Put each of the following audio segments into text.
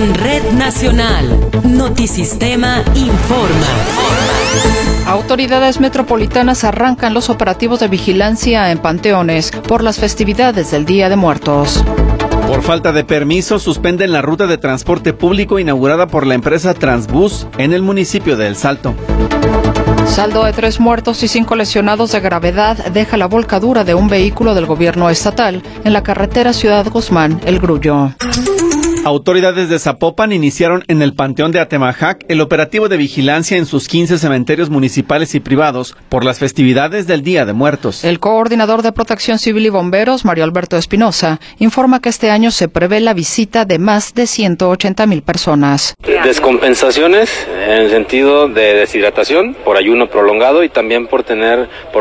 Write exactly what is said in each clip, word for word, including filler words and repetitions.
En Red Nacional, Notisistema informa. Autoridades metropolitanas arrancan los operativos de vigilancia en panteones por las festividades del Día de Muertos. Por falta de permiso, suspenden la ruta de transporte público inaugurada por la empresa Transbús en el municipio de El Salto. Saldo de tres muertos y cinco lesionados de gravedad deja la volcadura de un vehículo del gobierno estatal en la carretera Ciudad Guzmán, El Grullo. Autoridades de Zapopan iniciaron en el Panteón de Atemajac el operativo de vigilancia en sus quince cementerios municipales y privados por las festividades del Día de Muertos. El coordinador de Protección Civil y Bomberos, Mario Alberto Espinosa, informa que este año se prevé la visita de más de ciento ochenta mil personas. Descompensaciones en el sentido de deshidratación por ayuno prolongado y también por tener, por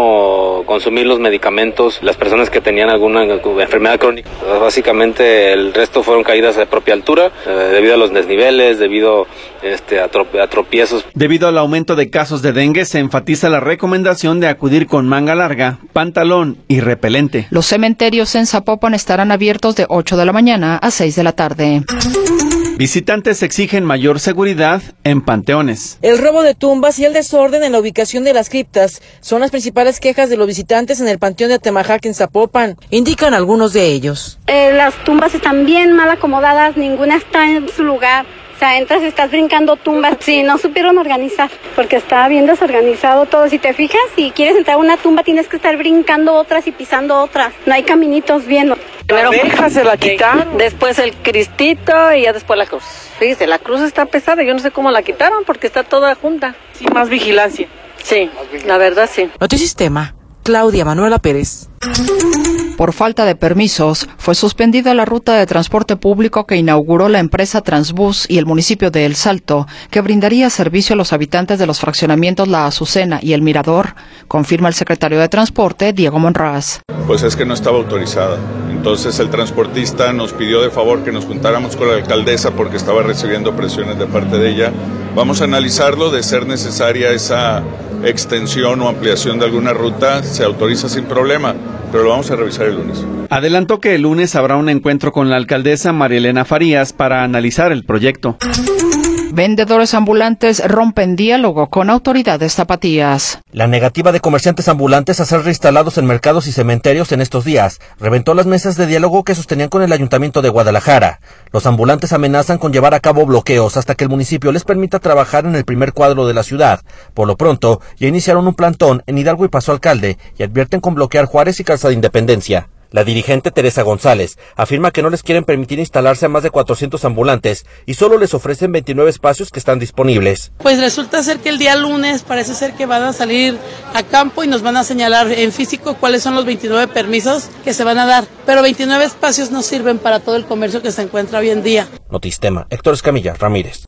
no consumir los medicamentos, las personas que tenían alguna enfermedad crónica. Básicamente el resto fueron caídas de propia altura, eh, debido a los desniveles, debido este, a, trop- a tropiezos. Debido al aumento de casos de dengue, se enfatiza la recomendación de acudir con manga larga, pantalón y repelente. Los cementerios en Zapopan estarán abiertos de ocho de la mañana a seis de la tarde. Visitantes exigen mayor seguridad en panteones. El robo de tumbas y el desorden en la ubicación de las criptas son las principales quejas de los visitantes en el Panteón de Atemajac en Zapopan, indican algunos de ellos. Eh, las tumbas están bien mal acomodadas, ninguna está en su lugar. O sea, entras y estás brincando tumbas. Sí, no supieron organizar, porque está bien desorganizado todo. Si te fijas, si quieres entrar a una tumba, tienes que estar brincando otras y pisando otras. No hay caminitos bien. Primero la se la quitaron, después el cristito y ya después la cruz. Fíjese, la cruz está pesada, yo no sé cómo la quitaron porque está toda junta. Sí, más vigilancia. Sí, la verdad sí. Notisistema, Claudia Manuela Pérez. Por falta de permisos, fue suspendida la ruta de transporte público que inauguró la empresa Transbús y el municipio de El Salto, que brindaría servicio a los habitantes de los fraccionamientos La Azucena y El Mirador, confirma el secretario de Transporte, Diego Monraz. Pues es que no estaba autorizada. Entonces el transportista nos pidió de favor que nos juntáramos con la alcaldesa porque estaba recibiendo presiones de parte de ella. Vamos a analizarlo, de ser necesaria esa extensión o ampliación de alguna ruta, se autoriza sin problema, pero lo vamos a revisar el lunes. Adelantó que el lunes habrá un encuentro con la alcaldesa María Elena Farías para analizar el proyecto. Vendedores ambulantes rompen diálogo con autoridades tapatías. La negativa de comerciantes ambulantes a ser reinstalados en mercados y cementerios en estos días reventó las mesas de diálogo que sostenían con el Ayuntamiento de Guadalajara. Los ambulantes amenazan con llevar a cabo bloqueos hasta que el municipio les permita trabajar en el primer cuadro de la ciudad. Por lo pronto, ya iniciaron un plantón en Hidalgo y Paso Alcalde y advierten con bloquear Juárez y Calzada Independencia. La dirigente Teresa González afirma que no les quieren permitir instalarse a más de cuatrocientos ambulantes y solo les ofrecen veintinueve espacios que están disponibles. Pues resulta ser que el día lunes parece ser que van a salir a campo y nos van a señalar en físico cuáles son los veintinueve permisos que se van a dar, pero veintinueve espacios no sirven para todo el comercio que se encuentra hoy en día. Notisistema, Héctor Escamilla Ramírez.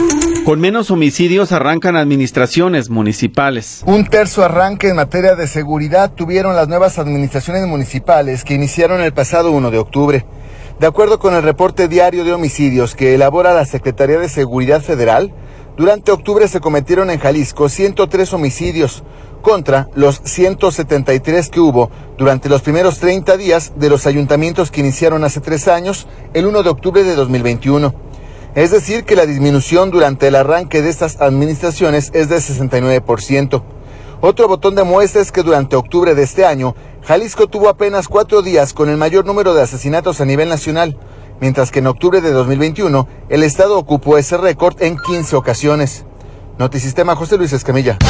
Con menos homicidios arrancan administraciones municipales. Un terzo arranque en materia de seguridad tuvieron las nuevas administraciones municipales que iniciaron el pasado primero de octubre. De acuerdo con el reporte diario de homicidios que elabora la Secretaría de Seguridad Federal, durante octubre se cometieron en Jalisco ciento tres homicidios contra los ciento setenta y tres que hubo durante los primeros treinta días de los ayuntamientos que iniciaron hace tres años, el primero de octubre de dos mil veintiuno. Es decir, que la disminución durante el arranque de estas administraciones es de sesenta y nueve por ciento. Otro botón de muestra es que durante octubre de este año, Jalisco tuvo apenas cuatro días con el mayor número de asesinatos a nivel nacional, mientras que en octubre de dos mil veintiuno, el estado ocupó ese récord en quince ocasiones. Notisistema, José Luis Escamilla.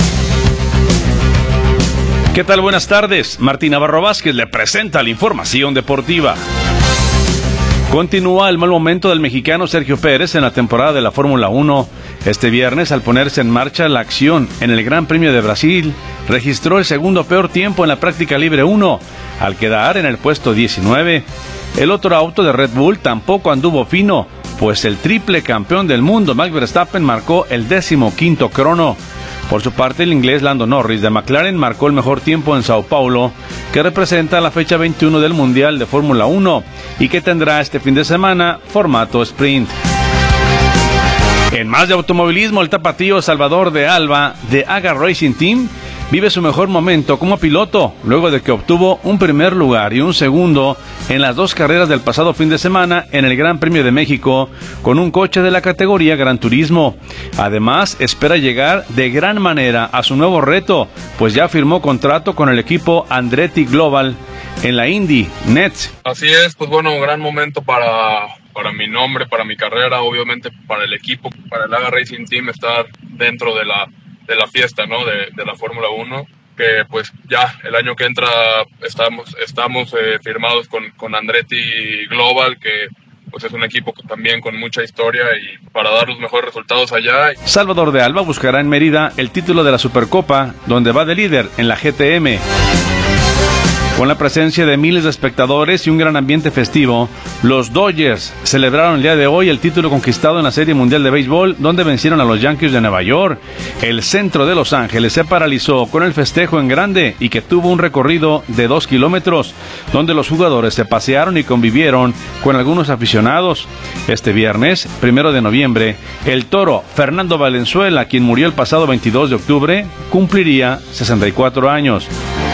¿Qué tal? Buenas tardes. Martín Navarro Vázquez le presenta la información deportiva. Continúa el mal momento del mexicano Sergio Pérez en la temporada de la Fórmula uno. Este viernes, al ponerse en marcha la acción en el Gran Premio de Brasil, registró el segundo peor tiempo en la práctica libre uno, al quedar en el puesto diecinueve. El otro auto de Red Bull tampoco anduvo fino, pues el triple campeón del mundo Max Verstappen marcó el décimo quinto crono. Por su parte, el inglés Lando Norris de McLaren marcó el mejor tiempo en Sao Paulo, que representa la fecha veintiuno del Mundial de Fórmula uno y que tendrá este fin de semana formato sprint. En más de automovilismo, el tapatío Salvador de Alba de Aga Racing Team vive su mejor momento como piloto, luego de que obtuvo un primer lugar y un segundo en las dos carreras del pasado fin de semana en el Gran Premio de México, con un coche de la categoría Gran Turismo. Además, espera llegar de gran manera a su nuevo reto, pues ya firmó contrato con el equipo Andretti Global en la Indy N E T. Así es, pues bueno, un gran momento para, para mi nombre, para mi carrera, obviamente para el equipo, para el A G A Racing Team estar dentro de la, de la fiesta, ¿no? de, de la Fórmula uno, que pues ya el año que entra estamos, estamos eh, firmados con, con Andretti Global, que pues es un equipo también con mucha historia y para dar los mejores resultados allá. Salvador de Alba buscará en Mérida el título de la Supercopa, donde va de líder en la G T M. Con la presencia de miles de espectadores y un gran ambiente festivo, los Dodgers celebraron el día de hoy el título conquistado en la Serie Mundial de Béisbol, donde vencieron a los Yankees de Nueva York. El centro de Los Ángeles se paralizó con el festejo en grande y que tuvo un recorrido de dos kilómetros, donde los jugadores se pasearon y convivieron con algunos aficionados. Este viernes, primero de noviembre, el toro Fernando Valenzuela, quien murió el pasado veintidós de octubre, cumpliría sesenta y cuatro años.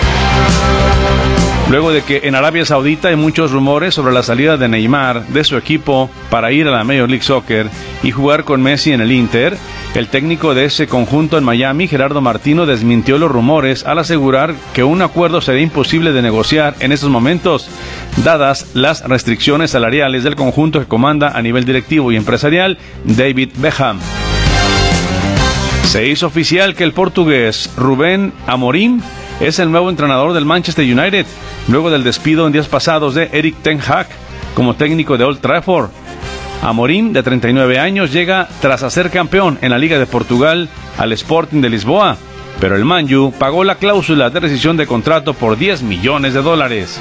Luego de que en Arabia Saudita hay muchos rumores sobre la salida de Neymar de su equipo para ir a la Major League Soccer y jugar con Messi en el Inter, el técnico de ese conjunto en Miami, Gerardo Martino, desmintió los rumores al asegurar que un acuerdo sería imposible de negociar en estos momentos, dadas las restricciones salariales del conjunto que comanda a nivel directivo y empresarial David Beckham. Se hizo oficial que el portugués Rubén Amorim es el nuevo entrenador del Manchester United, luego del despido en días pasados de Erik ten Hag como técnico de Old Trafford. Amorim, de treinta y nueve años, llega tras ser campeón en la Liga de Portugal al Sporting de Lisboa, pero el Man U pagó la cláusula de rescisión de contrato por diez millones de dólares.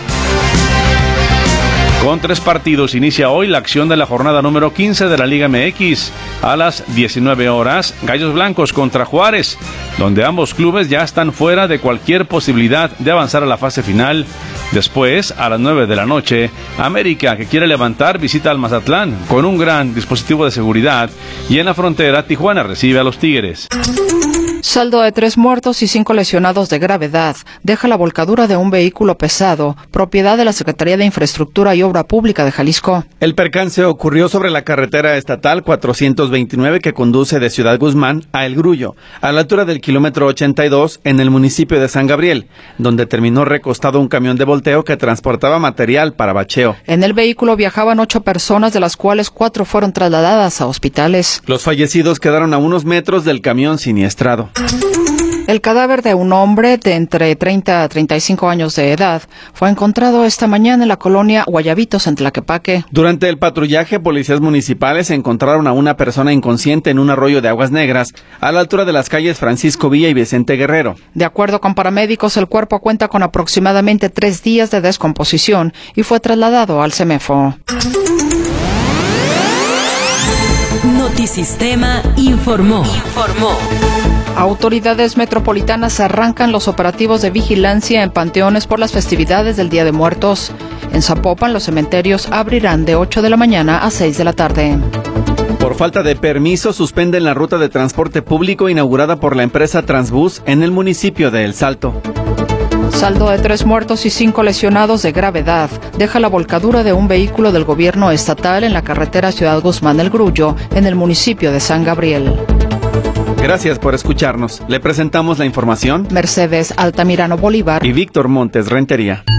Con tres partidos inicia hoy la acción de la jornada número quince de la Liga M X. A las diecinueve horas, Gallos Blancos contra Juárez, donde ambos clubes ya están fuera de cualquier posibilidad de avanzar a la fase final. Después, a las nueve de la noche, América, que quiere levantar, visita al Mazatlán con un gran dispositivo de seguridad, y en la frontera, Tijuana recibe a los Tigres. Saldo de tres muertos y cinco lesionados de gravedad deja la volcadura de un vehículo pesado, propiedad de la Secretaría de Infraestructura y Obra Pública de Jalisco. El percance ocurrió sobre la carretera estatal cuatrocientos veintinueve que conduce de Ciudad Guzmán a El Grullo, a la altura del kilómetro ochenta y dos en el municipio de San Gabriel, donde terminó recostado un camión de volteo que transportaba material para bacheo. En el vehículo viajaban ocho personas, de las cuales cuatro fueron trasladadas a hospitales. Los fallecidos quedaron a unos metros del camión siniestrado. El cadáver de un hombre de entre treinta a treinta y cinco años de edad fue encontrado esta mañana en la colonia Guayabitos, en Tlaquepaque. Durante el patrullaje, policías municipales encontraron a una persona inconsciente en un arroyo de aguas negras, a la altura de las calles Francisco Villa y Vicente Guerrero. De acuerdo con paramédicos, el cuerpo cuenta con aproximadamente tres días de descomposición y fue trasladado al CEMEFO. Notisistema informó. Informó. Autoridades metropolitanas arrancan los operativos de vigilancia en panteones por las festividades del Día de Muertos. En Zapopan, los cementerios abrirán de ocho de la mañana a seis de la tarde. Por falta de permiso, suspenden la ruta de transporte público inaugurada por la empresa Transbús en el municipio de El Salto. Saldo de tres muertos y cinco lesionados de gravedad deja la volcadura de un vehículo del gobierno estatal en la carretera Ciudad Guzmán El Grullo, en el municipio de San Gabriel. Gracias por escucharnos. Le presentamos la información Mercedes Altamirano Bolívar y Víctor Montes Rentería.